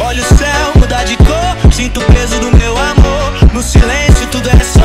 Olha o céu mudar de cor, sinto o peso do meu amor. No silêncio tudo é só